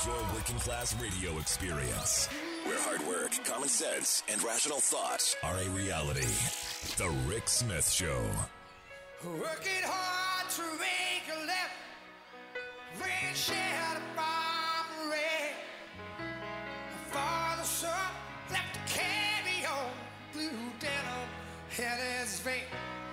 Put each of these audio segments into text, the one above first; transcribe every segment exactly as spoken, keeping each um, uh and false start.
Your working class radio experience, where hard work, common sense, and rational thought are a reality. The Rick Smith Show. Working hard to make a left, rain shed from red. My father, son, left to carry on, blue denim in his vein.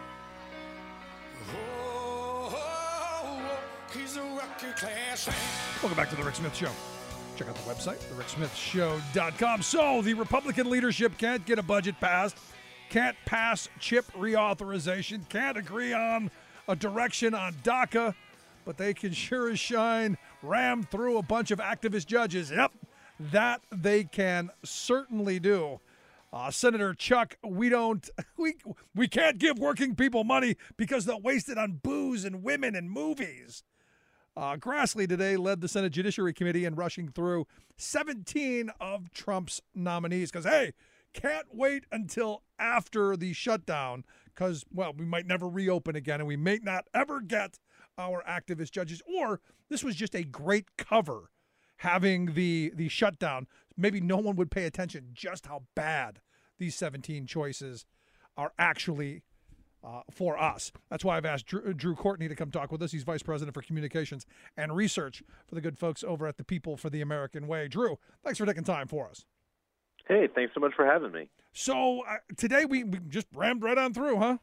Oh, oh, oh, he's a working class man. Welcome back to the Rick Smith Show. Check out the website, the rick smith show dot com. So, the Republican leadership can't get a budget passed, can't pass chip reauthorization, can't agree on a direction on DACA, but they can sure as shine ram through a bunch of activist judges. Yep, that they can certainly do. Uh, Senator Chuck, we don't, we we can't give working people money because they'll waste it on booze and women and movies. Uh, Grassley today led the Senate Judiciary Committee in rushing through seventeen of Trump's nominees because, hey, can't wait until after the shutdown because, well, we might never reopen again and we may not ever get our activist judges. Or this was just a great cover, having the, the shutdown. Maybe no one would pay attention just how bad these seventeen choices are actually Uh, for us. That's why I've asked Drew, Drew Courtney to come talk with us. He's Vice President for Communications and Research for the good folks over at the People for the American Way. Drew, thanks for taking time for us. Hey, thanks so much for having me. So uh, today we, we just rammed right on through, huh?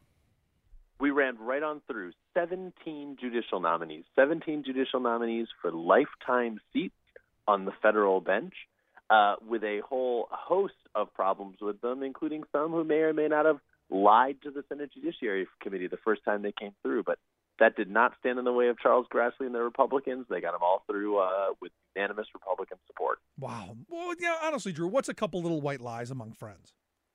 We ran right on through seventeen judicial nominees, seventeen judicial nominees for lifetime seats on the federal bench, uh, with a whole host of problems with them, including some who may or may not have lied to the Senate Judiciary Committee the first time they came through. But that did not stand in the way of Charles Grassley and the Republicans. They got them all through uh, with unanimous Republican support. Wow. Well, yeah, honestly, Drew, what's a couple little white lies among friends?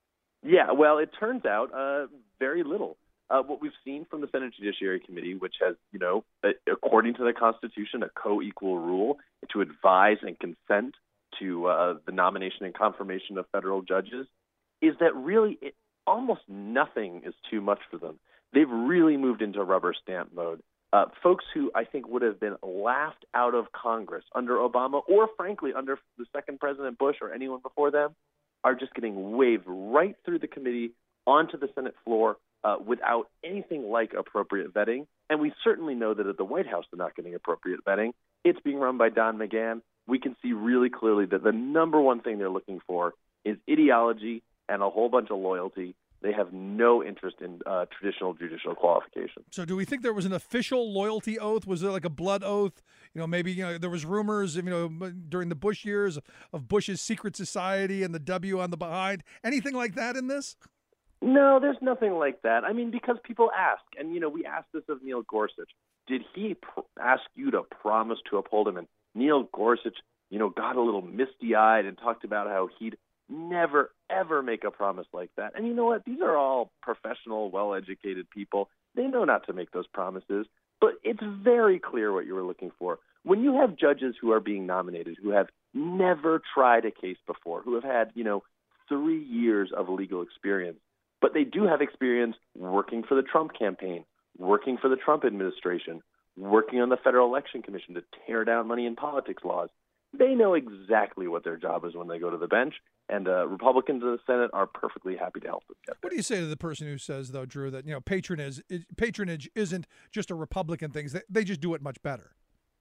Yeah, well, it turns out uh, very little. Uh, what we've seen from the Senate Judiciary Committee, which has, you know, according to the Constitution, a co-equal rule to advise and consent to uh, the nomination and confirmation of federal judges, is that really it, almost nothing is too much for them. They've really moved into rubber stamp mode. Uh, folks who I think would have been laughed out of Congress under Obama or, frankly, under the second President Bush or anyone before them are just getting waved right through the committee onto the Senate floor uh, without anything like appropriate vetting. And we certainly know that at the White House they're not getting appropriate vetting. It's being run by Don McGahn. We can see really clearly that the number one thing they're looking for is ideology and a whole bunch of loyalty. They have no interest in uh, traditional judicial qualifications. So do we think there was an official loyalty oath? Was there like a blood oath? You know, maybe, you know, there was rumors, you know, during the Bush years of Bush's secret society and the W on the behind. Anything like that in this? No, there's nothing like that. I mean, because people ask, and, you know, we asked this of Neil Gorsuch. Did he pr- ask you to promise to uphold him? And Neil Gorsuch, you know, got a little misty-eyed and talked about how he'd never, ever make a promise like that. And you know what? These are all professional, well-educated people. They know not to make those promises. But it's very clear what you were looking for. When you have judges who are being nominated, who have never tried a case before, who have had, you know, three years of legal experience, but they do have experience working for the Trump campaign, working for the Trump administration, working on the Federal Election Commission to tear down money in politics laws, they know exactly what their job is when they go to the bench, and uh, Republicans in the Senate are perfectly happy to help them get there. What do you say to the person who says, though, Drew, that, you know, patronage patronage isn't just a Republican thing; they, they just do it much better?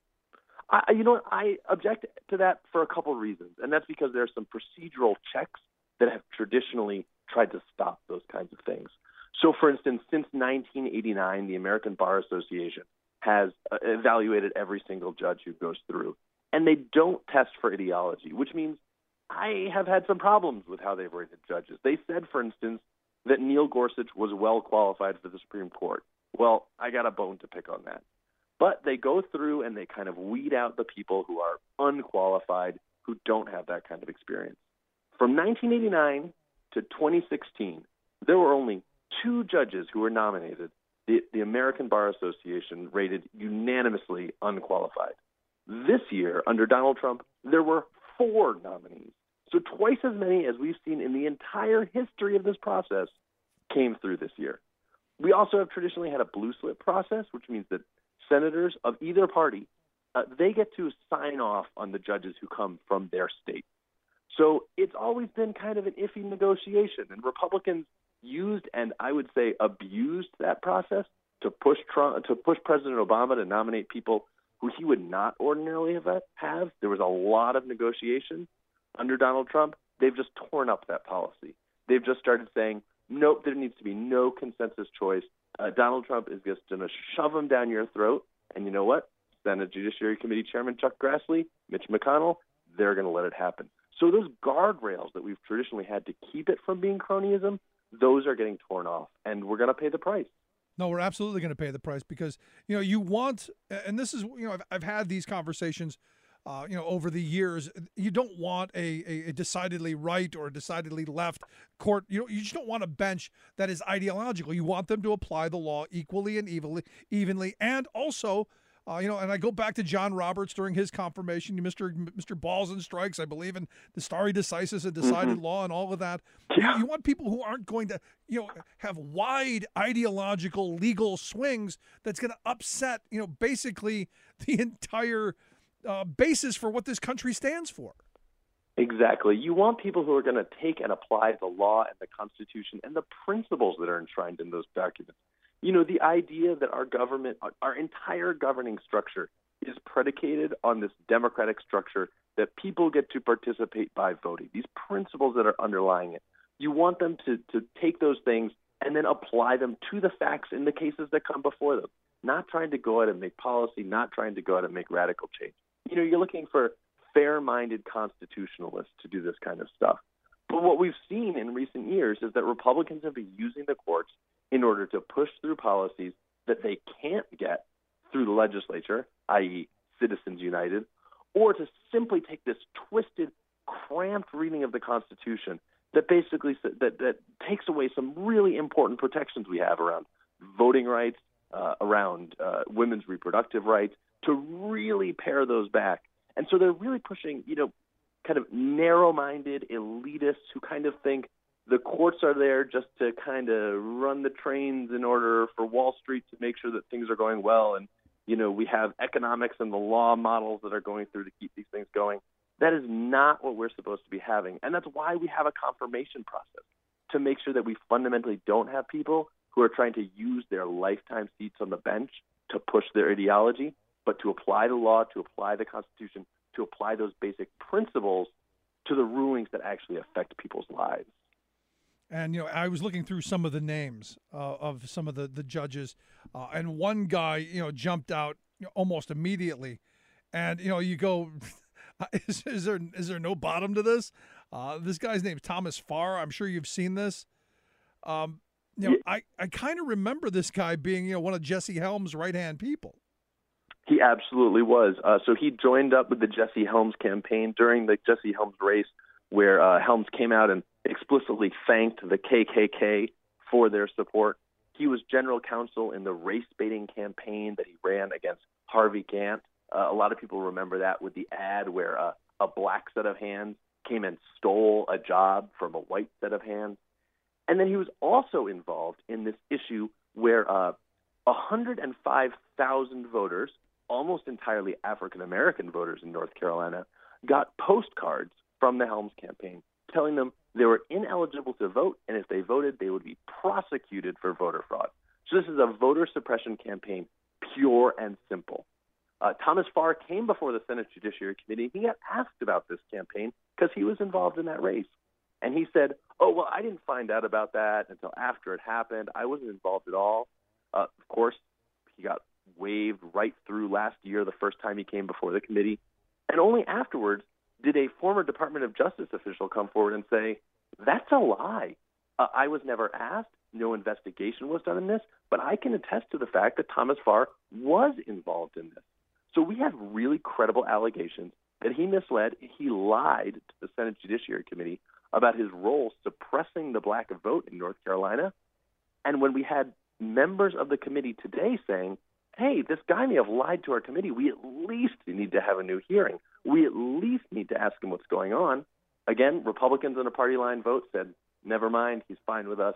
I, you know what? I object to that for a couple of reasons, and that's because there are some procedural checks that have traditionally tried to stop those kinds of things. So, for instance, since nineteen eighty-nine, the American Bar Association has uh, evaluated every single judge who goes through. And they don't test for ideology, which means I have had some problems with how they've rated judges. They said, for instance, that Neil Gorsuch was well qualified for the Supreme Court. Well, I got a bone to pick on that. But they go through and they kind of weed out the people who are unqualified, who don't have that kind of experience. From nineteen eighty-nine to twenty sixteen, there were only two judges who were nominated. The, the American Bar Association rated unanimously unqualified. This year, under Donald Trump, there were four nominees. So twice as many as we've seen in the entire history of this process came through this year. We also have traditionally had a blue slip process, which means that senators of either party uh, they get to sign off on the judges who come from their state. So it's always been kind of an iffy negotiation, and Republicans used and I would say abused that process to push Trump, to push President Obama to nominate people who he would not ordinarily have. have. There was a lot of negotiation under Donald Trump. They've just torn up that policy. They've just started saying, nope, there needs to be no consensus choice. Uh, Donald Trump is just going to shove them down your throat. And you know what? Senate Judiciary Committee Chairman Chuck Grassley, Mitch McConnell, they're going to let it happen. So those guardrails that we've traditionally had to keep it from being cronyism, those are getting torn off, and we're going to pay the price. No, we're absolutely going to pay the price because, you know, you want, and this is, you know, I've, I've had these conversations, uh, you know, over the years. You don't want a, a, a decidedly right or a decidedly left court. You know, you just don't want a bench that is ideological. You want them to apply the law equally and evenly, evenly, and also, Uh, you know, and I go back to John Roberts during his confirmation, Mister Mister Balls and Strikes, I believe, in the stare decisis and decided Mm-hmm. law and all of that. Yeah. You, you want people who aren't going to, you know, have wide ideological legal swings that's going to upset, you know, basically the entire uh, basis for what this country stands for. Exactly. You want people who are going to take and apply the law and the Constitution and the principles that are enshrined in those documents. You know, the idea that our government, our entire governing structure is predicated on this democratic structure that people get to participate by voting, these principles that are underlying it. You want them to, to take those things and then apply them to the facts in the cases that come before them, not trying to go out and make policy, not trying to go out and make radical change. You know, you're looking for fair-minded constitutionalists to do this kind of stuff. But what we've seen in recent years is that Republicans have been using the courts in order to push through policies that they can't get through the legislature, that is. Citizens United, or to simply take this twisted, cramped reading of the Constitution that basically that, that takes away some really important protections we have around voting rights, uh, around uh, women's reproductive rights, to really pare those back. And so they're really pushing, you know, kind of narrow-minded elitists who kind of think the courts are there just to kind of run the trains in order for Wall Street to make sure that things are going well. And, you know, we have economics and the law models that are going through to keep these things going. That is not what we're supposed to be having. And that's why we have a confirmation process, to make sure that we fundamentally don't have people who are trying to use their lifetime seats on the bench to push their ideology, but to apply the law, to apply the Constitution, to apply those basic principles to the rulings that actually affect people's lives. And, you know, I was looking through some of the names uh, of some of the, the judges, uh, and one guy, you know, jumped out you know, almost immediately. And, you know, you go, is, is there is there no bottom to this? Uh, this guy's name's Thomas Farr. I'm sure you've seen this. Um, you know, I, I kind of remember this guy being, you know, one of Jesse Helms' right-hand people. He absolutely was. Uh, so he joined up with the Jesse Helms campaign during the Jesse Helms race, where uh, Helms came out and explicitly thanked the K K K for their support. He was general counsel in the race-baiting campaign that he ran against Harvey Gantt. Uh, a lot of people remember that with the ad where uh, a black set of hands came and stole a job from a white set of hands. And then he was also involved in this issue where uh, one hundred five thousand voters, almost entirely African-American voters in North Carolina, got postcards from the Helms campaign telling them they were ineligible to vote, and if they voted, they would be prosecuted for voter fraud. So this is a voter suppression campaign, pure and simple. Uh, Thomas Farr came before the Senate Judiciary Committee. He got asked about this campaign because he was involved in that race. And he said, oh, well, I didn't find out about that until after it happened. I wasn't involved at all. Uh, of course, he got waved right through last year, the first time he came before the committee. And only afterwards did a former Department of Justice official come forward and say, that's a lie. Uh, I was never asked. No investigation was done in this, but I can attest to the fact that Thomas Farr was involved in this. So we have really credible allegations that he misled, he lied to the Senate Judiciary Committee about his role suppressing the black vote in North Carolina. And when we had members of the committee today saying, hey, this guy may have lied to our committee, we at least need to have a new hearing. We at least need to ask him what's going on. Again, Republicans on a party line vote said, never mind, he's fine with us.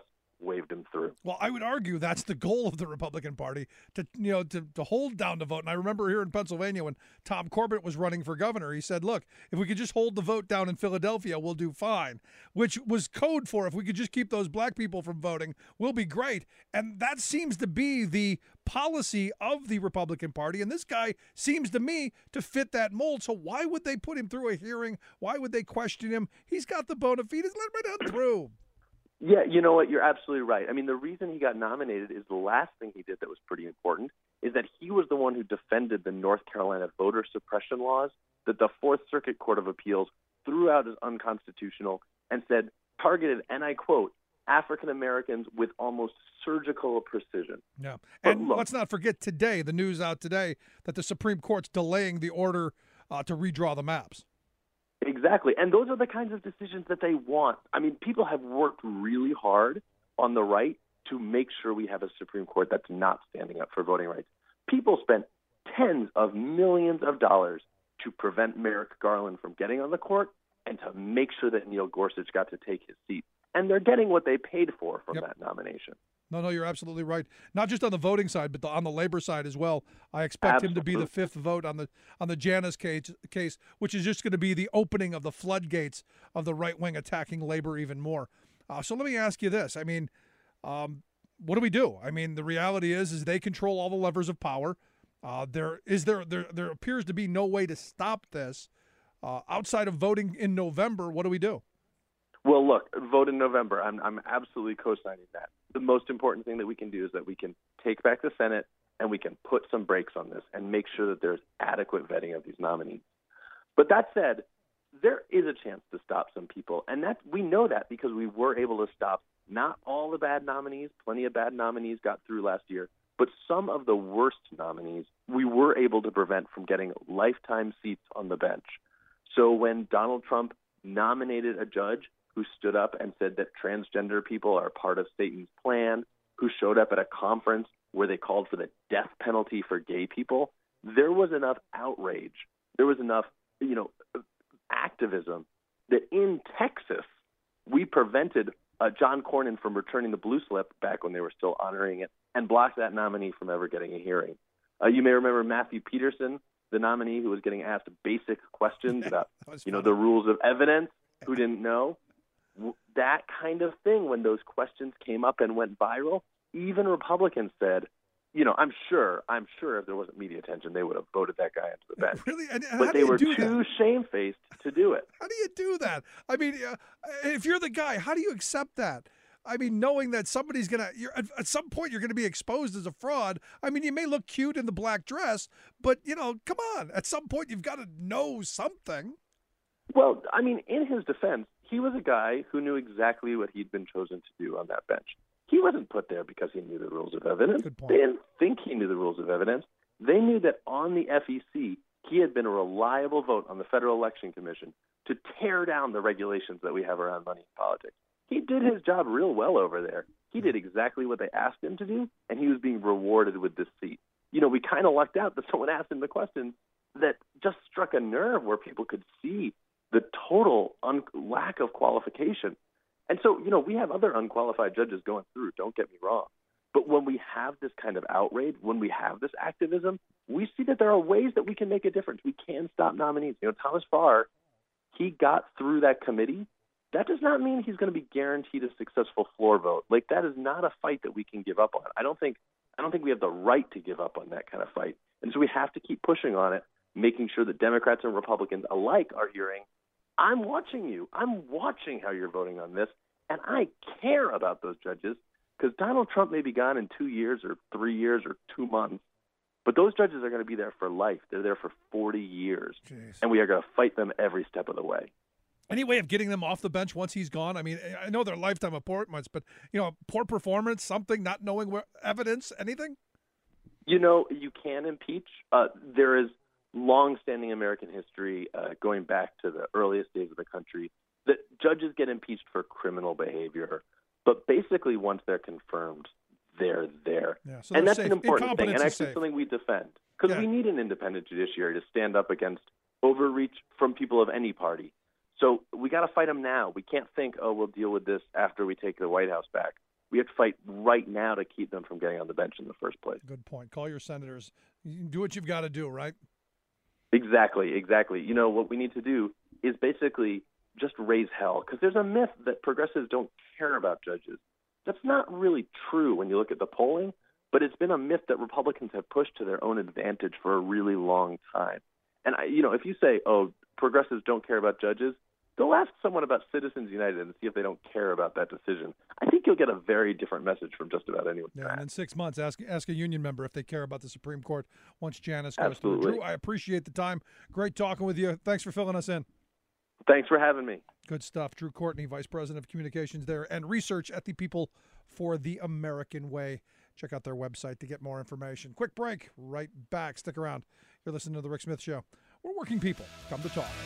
waved him through. Well, I would argue that's the goal of the Republican Party, to you know to, to hold down the vote. And I remember here in Pennsylvania when Tom Corbett was running for governor, he said, look, if we could just hold the vote down in Philadelphia, we'll do fine, which was code for if we could just keep those black people from voting, we'll be great. And that seems to be the policy of the Republican Party. And this guy seems to me to fit that mold. So why would they put him through a hearing? Why would they question him? He's got the bona fides. Let him right on through. Yeah, you know what? You're absolutely right. I mean, the reason he got nominated is the last thing he did that was pretty important, is that he was the one who defended the North Carolina voter suppression laws that the Fourth Circuit Court of Appeals threw out as unconstitutional and said targeted, and I quote, African Americans with almost surgical precision. Yeah. But And look, let's not forget today, the news out today, that the Supreme Court's delaying the order uh, to redraw the maps. Exactly. And those are the kinds of decisions that they want. I mean, people have worked really hard on the right to make sure we have a Supreme Court that's not standing up for voting rights. People spent tens of millions of dollars to prevent Merrick Garland from getting on the court and to make sure that Neil Gorsuch got to take his seat. And they're getting what they paid for from Yep. that nomination. No, no, you're absolutely right. Not just on the voting side, but the, on the labor side as well. I expect him to be the Absolutely. fifth vote on the on the Janus case, case, which is just going to be the opening of the floodgates of the right wing attacking labor even more. Uh, so let me ask you this: I mean, um, what do we do? I mean, the reality is, is they control all the levers of power. Uh, there is there there there appears to be no way to stop this uh, outside of voting in November. What do we do? Well, look, vote in November. I'm, I'm absolutely co-signing that. The most important thing that we can do is that we can take back the Senate and we can put some brakes on this and make sure that there's adequate vetting of these nominees. But that said, there is a chance to stop some people, and that we know that because we were able to stop not all the bad nominees. Plenty of bad nominees got through last year, but some of the worst nominees we were able to prevent from getting lifetime seats on the bench. So when Donald Trump nominated a judge who stood up and said that transgender people are part of Satan's plan, who showed up at a conference where they called for the death penalty for gay people, there was enough outrage, there was enough, you know, activism that in Texas we prevented uh, John Cornyn from returning the blue slip back when they were still honoring it and blocked that nominee from ever getting a hearing. Uh, you may remember Matthew Peterson, the nominee who was getting asked basic questions about, you know, the rules of evidence, who didn't know. That kind of thing, when those questions came up and went viral, even Republicans said, you know, I'm sure, I'm sure if there wasn't media attention, they would have voted that guy into the bench. Really? And, and But how they do you were do too that? shamefaced to do it. How do you do that? I mean, uh, if you're the guy, how do you accept that? I mean, knowing that somebody's going to, at, at some point, you're going to be exposed as a fraud. I mean, you may look cute in the black dress, but, you know, come on. At some point, you've got to know something. Well, I mean, in his defense, he was a guy who knew exactly what he'd been chosen to do on that bench. He wasn't put there because he knew the rules of evidence. Good point. They didn't think he knew the rules of evidence. They knew that on the F E C, he had been a reliable vote on the Federal Election Commission to tear down the regulations that we have around money in politics. He did his job real well over there. He did exactly what they asked him to do, and he was being rewarded with this seat. You know, we kind of lucked out that someone asked him the questions that just struck a nerve where people could see the total un- lack of qualification. And so, you know, we have other unqualified judges going through, don't get me wrong. But when we have this kind of outrage, when we have this activism, we see that there are ways that we can make a difference. We can stop nominees. You know, Thomas Farr, he got through that committee. That does not mean he's going to be guaranteed a successful floor vote. Like, that is not a fight that we can give up on. I don't think I don't think we have the right to give up on that kind of fight. And so we have to keep pushing on it, making sure that Democrats and Republicans alike are hearing, I'm watching you. I'm watching how you're voting on this, and I care about those judges because Donald Trump may be gone in two years or three years or two months, but those judges are going to be there for life. They're there for forty years, Jeez. and we are going to fight them every step of the way. Any way of getting them off the bench once he's gone? I mean, I know they're lifetime appointments, but, you know, poor performance, something, not knowing where, evidence, anything? You know, you can impeach. Uh, there is long-standing American history uh, going back to the earliest days of the country that judges get impeached for criminal behavior, but basically once they're confirmed, they're there. Yeah, so and they're that's an safe. important thing, and Incompetence is actually safe. something we defend, because Yeah. we need an independent judiciary to stand up against overreach from people of any party. So we got to fight them now. We can't think, oh, we'll deal with this after we take the White House back. We have to fight right now to keep them from getting on the bench in the first place. Good point. Call your senators. You do what you've got to do, right? Exactly, exactly. You know, what we need to do is basically just raise hell, because there's a myth that progressives don't care about judges. That's not really true when you look at the polling, but it's been a myth that Republicans have pushed to their own advantage for a really long time. And, I, you know, if you say, oh, progressives don't care about judges, go ask someone about Citizens United and see if they don't care about that decision. I think you'll get a very different message from just about anyone. Yeah, and in six months, ask ask a union member if they care about the Supreme Court once Janice goes Absolutely. through. Drew, I appreciate the time. Great talking with you. Thanks for filling us in. Thanks for having me. Good stuff. Drew Courtney, Vice President of Communications there and research at the People for the American Way. Check out their website to get more information. Quick break. Right back. Stick around. You're listening to The Rick Smith Show. We're working people. Come to talk.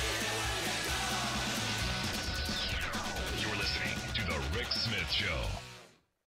You're listening to The Rick Smith Show.